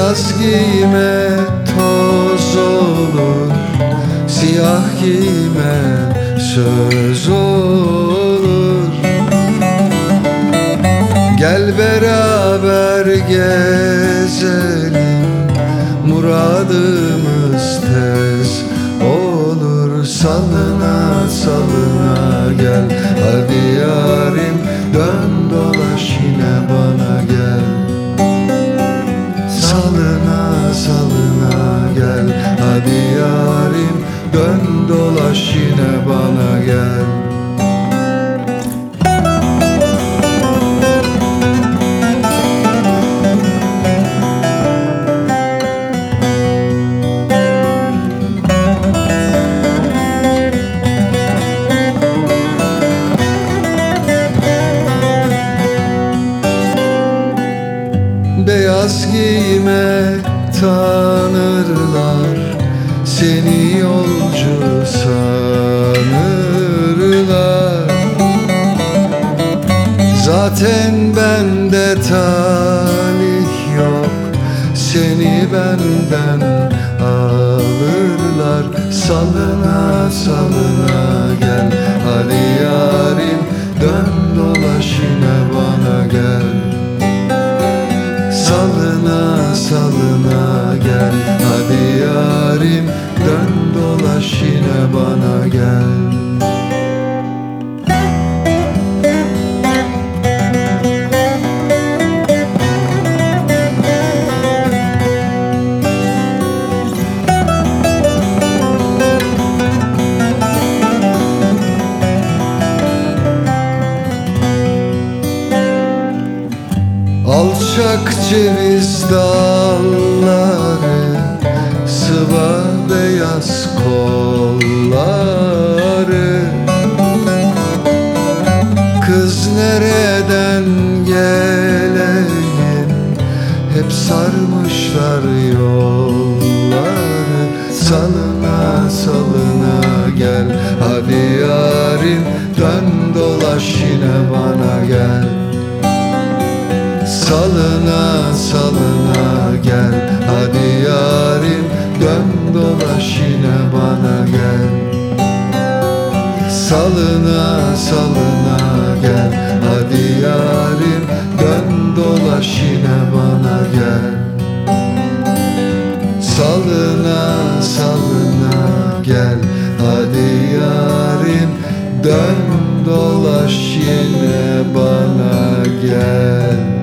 Beyaz giyme toz olur, siyah giyme söz olur. Gel beraber gezelim, muradımız tez olur. Salına salına gel, hadi yarim dön dolaş yine bana gel. Salına salına gel, hadi yarim dön dolaş yine bana gel. Beyaz giyme tanırlar, seni yolcu sanırlar. Zaten bende talih yok, seni benden alırlar. Salına salına gel, hadi yarim dön dolaş yine bana gel. Salına salına gel, hadi yarim dön dolaş yine bana gel. Alçak ceviz dalları, sıva beyaz kolları. Kız nereden geleyim, hep sarmışlar yolları. Salına salına gel, hadi yarim dön dolaş yine bana gel. Salına salına gel, hadi yarim dön dolaş yine bana gel. Salına salına gel, hadi yarim dön dolaş yine bana gel. Salına salına gel, hadi yarim dön dolaş yine bana gel.